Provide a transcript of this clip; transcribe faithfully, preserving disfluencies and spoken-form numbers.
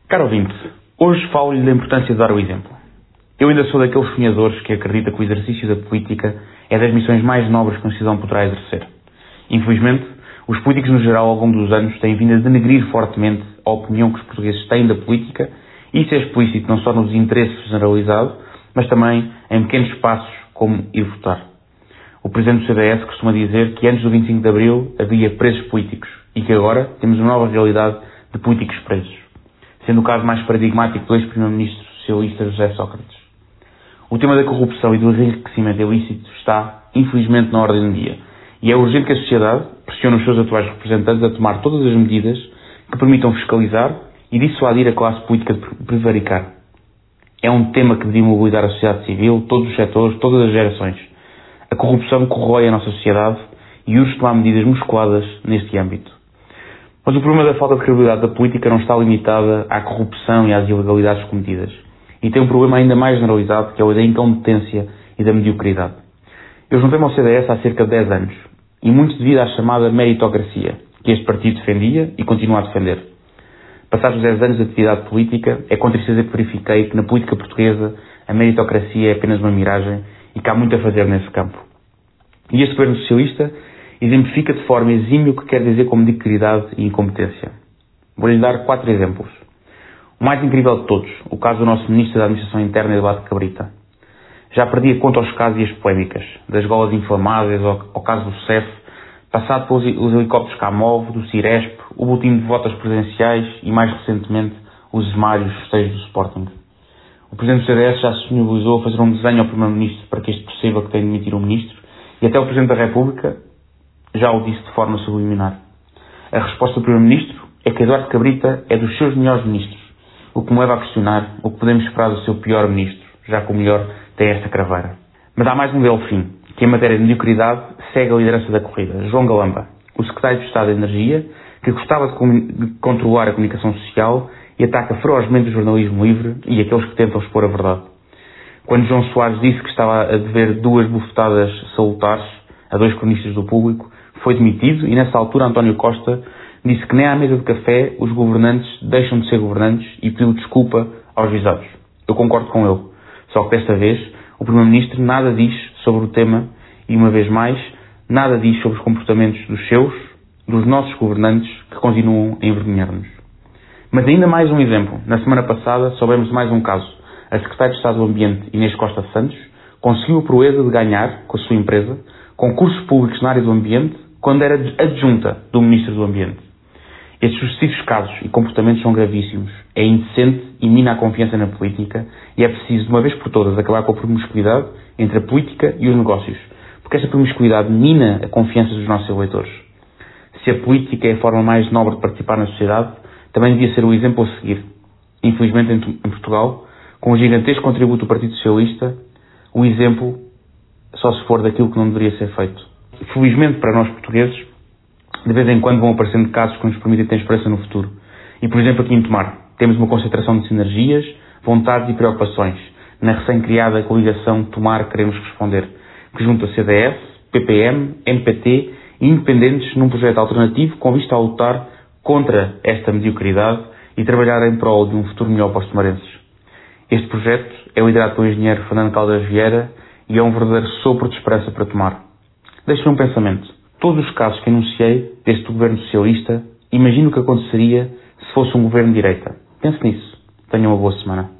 Caro ouvinte, hoje falo-lhe da importância de dar o exemplo. Eu ainda sou daqueles sonhadores que acredita que o exercício da política é das missões mais nobres que um cidadão poderá exercer. Infelizmente, os políticos no geral ao longo dos anos têm vindo a denegrir fortemente a opinião que os portugueses têm da política, e isso é explícito não só nos interesses generalizados, mas também em pequenos passos como ir votar. O Presidente do C D S costuma dizer que antes do vinte e cinco de Abril havia presos políticos e que agora temos uma nova realidade de políticos presos, sendo o caso mais paradigmático do ex-primeiro-ministro socialista José Sócrates. O tema da corrupção e do enriquecimento ilícito está, infelizmente, na ordem do dia, e é urgente que a sociedade pressione os seus atuais representantes a tomar todas as medidas que permitam fiscalizar e dissuadir a classe política de prevaricar. É um tema que devia mobilizar a sociedade civil, todos os setores, todas as gerações. A corrupção corrói a nossa sociedade e urge tomar medidas musculadas neste âmbito. Mas o problema da falta de credibilidade da política não está limitada à corrupção e às ilegalidades cometidas. E tem um problema ainda mais generalizado, que é o da incompetência e da mediocridade. Eu juntei-me ao C D S há cerca de dez anos, e muito devido à chamada meritocracia, que este partido defendia e continua a defender. Passados dez anos de atividade política, é com tristeza que verifiquei que na política portuguesa a meritocracia é apenas uma miragem e que há muito a fazer nesse campo. E este governo socialista exemplifica de forma exímia o que quer dizer como mediocridade e incompetência. Vou-lhe dar quatro exemplos. O mais incrível de todos, o caso do nosso Ministro da Administração Interna, Eduardo Cabrita. Já perdi a conta aos casos e as polémicas, das golas inflamáveis ao, ao caso do C E F, passado pelos os helicópteros Camov, do Ciresp, o boletim de votos presidenciais e, mais recentemente, os esmários festejos do Sporting. O Presidente do C D S já se disponibilizou a fazer um desenho ao Primeiro-Ministro para que este perceba que tem de demitir o Ministro, e até o Presidente da República já o disse de forma subliminar. A resposta do Primeiro-Ministro é que Eduardo Cabrita é dos seus melhores ministros, o que me leva a questionar o que podemos esperar do seu pior ministro, já que o melhor tem esta craveira. Mas há mais um delfim, que em matéria de mediocridade segue a liderança da corrida, João Galamba, o Secretário de Estado da Energia, que gostava de, de controlar a comunicação social e ataca ferozmente o jornalismo livre e aqueles que tentam expor a verdade. Quando João Soares disse que estava a dever duas bufetadas salutares a dois cronistas do Público, foi demitido e nessa altura António Costa disse que nem à mesa de café os governantes deixam de ser governantes e pediu desculpa aos visados. Eu concordo com ele, só que desta vez o Primeiro-Ministro nada diz sobre o tema e, uma vez mais, nada diz sobre os comportamentos dos seus, dos nossos governantes que continuam a envergonhar-nos. Mas ainda mais um exemplo. Na semana passada soubemos de mais um caso. A Secretária de Estado do Ambiente, Inês Costa Santos, conseguiu a proeza de ganhar, com a sua empresa, concursos públicos na área do ambiente quando era adjunta do Ministro do Ambiente. Estes sucessivos casos e comportamentos são gravíssimos. É indecente e mina a confiança na política e é preciso, de uma vez por todas, acabar com a promiscuidade entre a política e os negócios, porque esta promiscuidade mina a confiança dos nossos eleitores. Se a política é a forma mais nobre de participar na sociedade, também devia ser o exemplo a seguir. Infelizmente, em Portugal, com o gigantesco contributo do Partido Socialista, o exemplo só se for daquilo que não deveria ser feito. Felizmente, para nós portugueses, de vez em quando vão aparecendo casos que nos permitem ter esperança no futuro. E, por exemplo, aqui em Tomar, temos uma concentração de sinergias, vontades e preocupações na recém-criada coligação Tomar Queremos Responder, que junta C D S, P P M, M P T e independentes num projeto alternativo com vista a lutar contra esta mediocridade e trabalhar em prol de um futuro melhor para os tomarenses. Este projeto é liderado pelo engenheiro Fernando Caldas Vieira e é um verdadeiro sopro de esperança para Tomar. Deixe-me um pensamento. Todos os casos que enunciei deste governo socialista, imagino o que aconteceria se fosse um governo de direita. Pense nisso. Tenha uma boa semana.